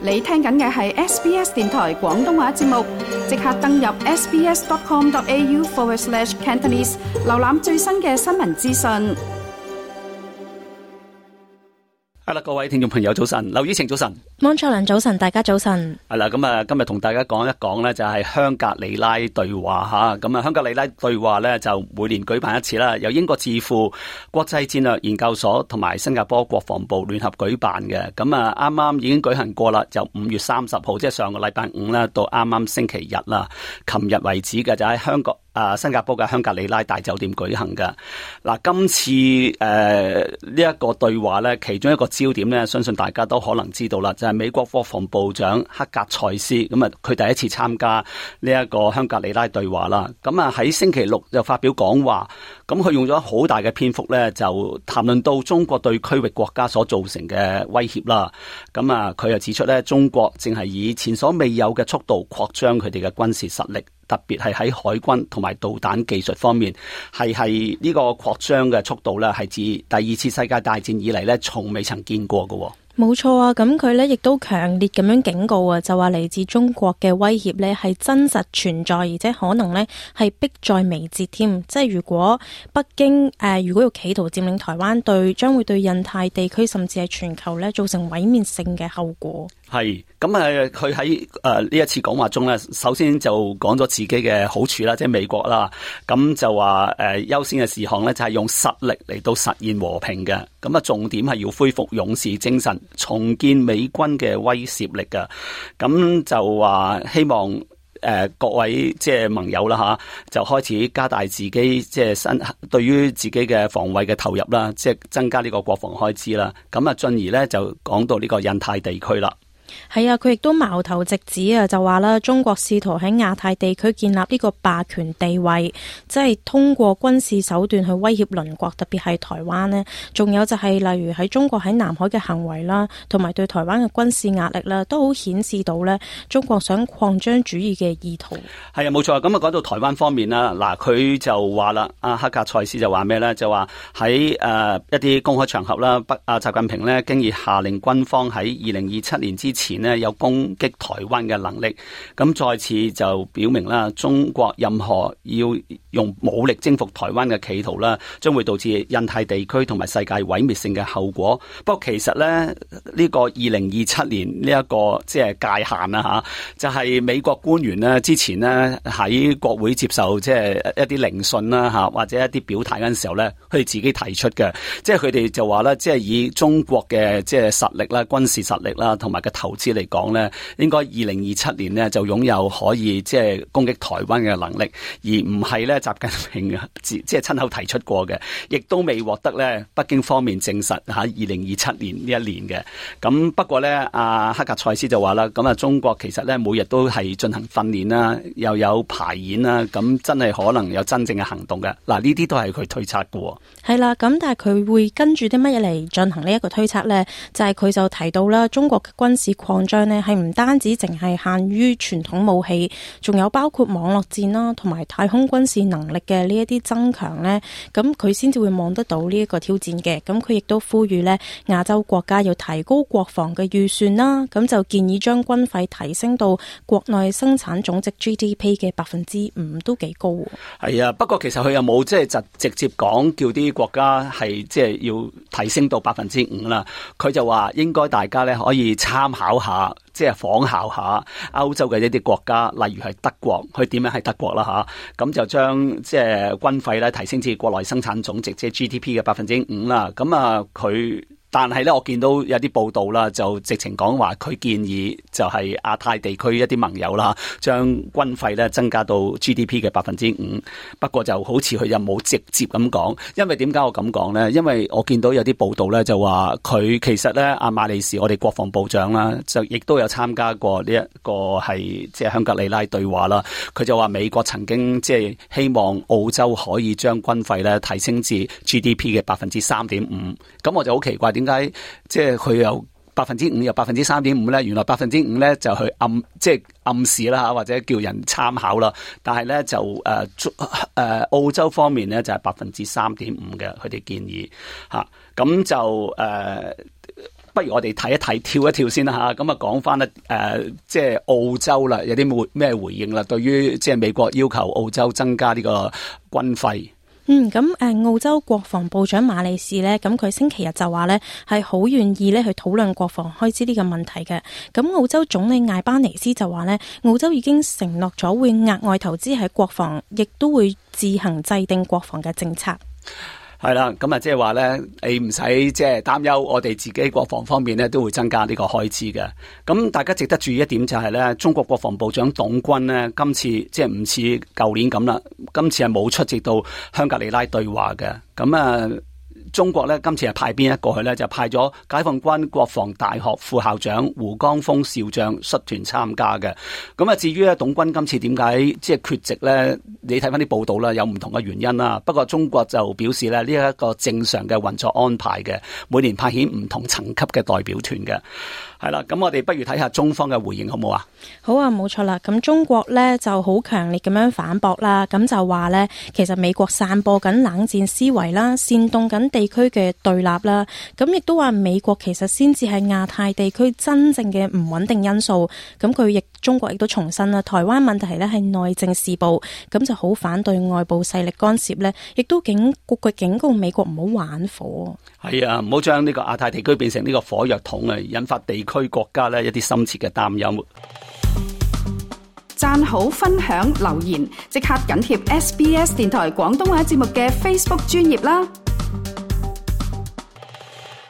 你聽緊嘅係 SBS 電台廣東話節目，即刻登入 sbs.com.au/Cantonese 瀏覽最新嘅新聞資訊。 係啦，各位聽眾朋友早晨，劉以晴早晨， 安卓良早晨，大家早晨。 係啦，咁啊，今日同大家講一講咧，就係香格里拉對話吓。咁啊，香格里拉對話咧就每年舉辦一次啦，由英國智庫國際戰略研究所同埋新加坡國防部聯合舉辦嘅。咁啊，啱啱已經舉行過啦，就5月30號，即係上個禮拜5啦，到啱啱星期日啦，琴日為止嘅，就喺新加坡嘅香格里拉大酒店舉行嘅。嗱，今次呢一個對話咧，其中一個焦點咧，相信大家都可能知道啦，就係美國國防部長克格塞斯，咁啊，佢第一次參加呢一個香格里拉對話啦。咁啊，喺星期六就發表講話，咁佢用咗好大嘅篇幅咧，就談論到中國對區域國家所造成嘅威脅啦。咁啊，佢又指出咧，中國正係以前所未有嘅速度擴張佢哋嘅軍事實力。特別係喺海軍同埋導彈技術方面，係呢個擴張嘅速度咧，係自第二次世界大戰以嚟咧，從未曾見過嘅。 冇錯啊，咁佢呢亦都強烈咁樣警告啊，就話嚟自中國嘅威脅呢係真實存在，而且可能呢係迫在眉睫添。即係如果北京如果要企圖佔領台灣，將會對印太地區甚至係全球呢造成毀滅性嘅後果。 係咁佢喺呢一次講話中咧，首先就講咗自己嘅好處啦，即係美國啦，咁就話優先嘅事項咧就係用實力嚟到實現和平嘅，咁啊重點係要恢復勇士精神，重建美軍嘅威懾力噶，咁就話希望各位即係盟友啦吓，就開始加大自己即係對於自己嘅防衛嘅投入啦，即係增加呢個國防開支啦，咁啊進而咧就講到呢個印太地區啦。 係啊，佢亦都矛頭直指啊，就話啦，中國試圖喺亞太地區建立呢個霸權地位，即係通過軍事手段去威脅鄰國，特別係台灣呢，仲有就係例如喺中國喺南海嘅行為啦，同埋對台灣嘅軍事壓力啦，都好顯示到呢中國想擴張主義嘅意圖。係啊， 冇錯。咁啊，講到台灣方面啦，嗱，佢就話啦，阿克格塞斯就話咩呢？就話喺一啲公開場合啦，習近平呢經已下令軍方喺2027年之前呢有攻擊台灣嘅能力，咁再次就表明啦，中國任何要用武力征服台灣嘅企圖啦，將會導致印太地區同埋世界毀滅性嘅後果。不過其實呢個2027年呢一個即係界限啦吓，就係美國官員呢之前呢喺國會接受即係一啲聆訊啦吓，或者一啲表態嗰陣時候呢，佢哋自己提出嘅，即係佢哋就話咧，即係以中國嘅即係實力啦、軍事實力啦，同埋嘅投資嚟講咧，應該2027年咧就擁有可以即係攻擊台灣嘅能力，而唔係咧習近平即係親口提出過嘅，亦都未獲得咧北京方面證實吓2027年呢一年嘅。咁不過咧，阿克格塞斯就話啦，咁啊中國其實咧每日都係進行訓練啦，又有排演啦，咁真係可能有真正嘅行動嘅。嗱，呢啲都係佢推測嘅。 係啦，咁但係佢會跟住啲乜嘢嚟進行呢一個推測咧？就係佢就提到啦，中國嘅軍事擴張呢係唔單止淨係限於傳統武器，仲有包括網絡戰啦，同埋太空軍事能力嘅呢一啲增強呢，咁佢先至會望得到呢一個挑戰嘅。咁佢亦都呼籲呢亞洲國家要提高國防嘅預算啦，咁就建議將軍費提升到國內生產總值 GDP 嘅5%，都幾高。 係啊，不過其實佢又冇即係直接講叫啲國家係即係要提升到5%啦。佢就話應該大家呢可以參考下，即係仿效下歐洲嘅一啲國家，例如係德國，佢點樣係德國啦吓，咁就將即係軍費咧提升至國內生產總值即係 GDP 嘅5%啦。咁啊佢。但係咧，我見到有啲報道啦，就直情講話佢建議就係亞太地區一啲盟友啦，將軍費咧增加到 GDP 嘅5%。不過就好似佢又冇直接咁講，因為點解我咁講呢？因為我見到有啲報道咧就話佢其實咧阿馬利士我哋國防部長啦，就亦都有參加過呢一個係即係香格里拉對話啦。佢就話美國曾經即係希望澳洲可以將軍費咧提升至 GDP 嘅3.5%。咁我就好奇怪。點解即係佢有5%有3.5%咧？原來5%咧就去暗示啦，或者叫人參考啦。但係咧就澳洲方面咧就係3.5%嘅，佢哋建議吓。咁就不如我哋睇一睇，跳一跳先啦吓。咁啊，講翻即係澳洲啦，有啲咩回應啦？對於即係美國要求澳洲增加呢個軍費。 咁澳洲國防部長馬利士呢，咁佢星期日就話呢係好願意呢去討論國防開支呢個問題嘅。咁澳洲總理艾巴尼斯就話呢，澳洲已經承諾咗會額外投資喺國防，亦都會自行制定國防嘅政策。 係啦，咁啊，即係話咧，你唔使即係擔憂，我哋自己國防方面咧都會增加呢個開支嘅。咁大家值得注意一點就係咧，中國國防部長董軍呢，今次即係唔似舊年咁啦，今次係冇出席到香格里拉對話嘅。咁啊，中國咧今次係派邊一個去咧？就派咗解放軍國防大學副校長胡江峰少將率團參加嘅。咁啊，至於咧董軍今次點解即係缺席咧？你睇翻啲報道啦，有唔同嘅原因啦。不過中國就表示咧，呢一個正常嘅運作安排嘅，每年派遣唔同層級嘅代表團嘅。係啦，咁我哋不如睇下中方嘅回應好唔好啊？ 好啊，冇錯啦。咁中國呢就好強烈咁樣反駁啦，咁就話呢，其實美國散播緊冷戰思維啦，煽動緊地區嘅對立啦，咁亦都話美國其實先至係亞太地區真正嘅唔穩定因素。咁中國亦都重申啦，台灣問題呢係內政事務，咁就好反對外部勢力干涉呢，亦都警告美國唔好玩火。 係啊，唔好將呢個亞太地區變成呢個火藥桶啊，引發地區國家呢一啲深切嘅擔憂。 讚好、分享、留言，即刻緊貼SBS 電台廣東話節目嘅 Facebook 專頁啦！